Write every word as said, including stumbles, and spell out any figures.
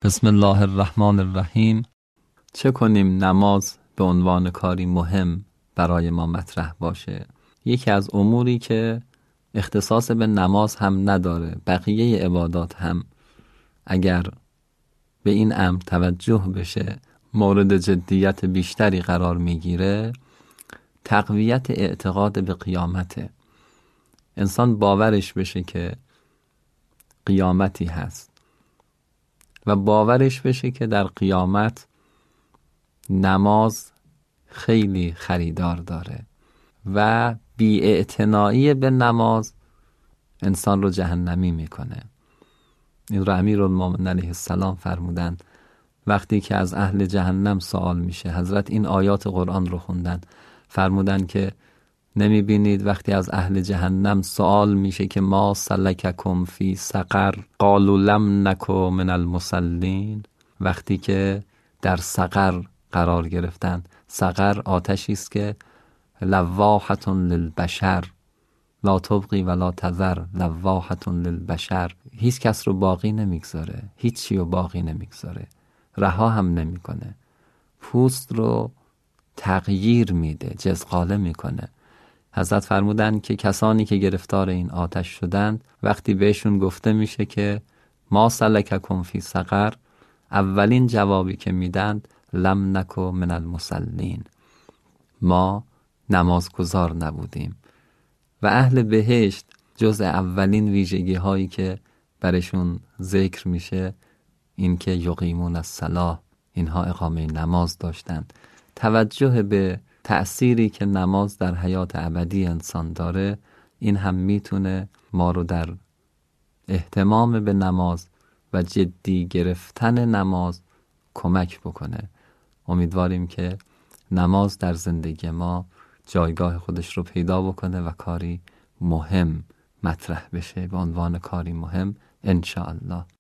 بسم الله الرحمن الرحیم. چه کنیم نماز به عنوان کاری مهم برای ما مطرح باشه؟ یکی از اموری که اختصاص به نماز هم نداره، بقیه عبادات هم اگر به این امر توجه بشه مورد جدیت بیشتری قرار میگیره، تقویت اعتقاد به قیامته. انسان باورش بشه که قیامتی هست و باورش بشه که در قیامت نماز خیلی خریدار داره و بی‌اعتنایی به نماز انسان رو جهنمی میکنه. این رو امیرالمومنین علیه السلام فرمودن وقتی که از اهل جهنم سوال میشه. حضرت این آیات قرآن رو خوندن، فرمودن که نمی بینید وقتی از اهل جهنم سوال میشه که ما سلککم فی سقر قالوا لم نک من المصلین، وقتی که در سقر قرار گرفتن. سقر آتشی است که لواحة للبشر لا تبقی ولا تذر، لواحة للبشر، هیچ کس رو باقی نمیگذاره، هیچی رو باقی نمیگذاره، رها هم نمیکنه، پوست رو تغییر میده، جزغاله میکنه. حضرت فرمودن که کسانی که گرفتار این آتش شدند وقتی بهشون گفته میشه که ما سلککم فی سقر، اولین جوابی که میدند لم نک من المصلین، ما نمازگزار نبودیم. و اهل بهشت جز اولین ویژگی هایی که برشون ذکر میشه این که یقیمون الصلاة، اینها اقامه نماز داشتند. توجه به تأثیری که نماز در حیات ابدی انسان داره، این هم میتونه ما رو در اهتمام به نماز و جدی گرفتن نماز کمک بکنه. امیدواریم که نماز در زندگی ما جایگاه خودش رو پیدا بکنه و کاری مهم مطرح بشه به عنوان کاری مهم، ان شاء الله.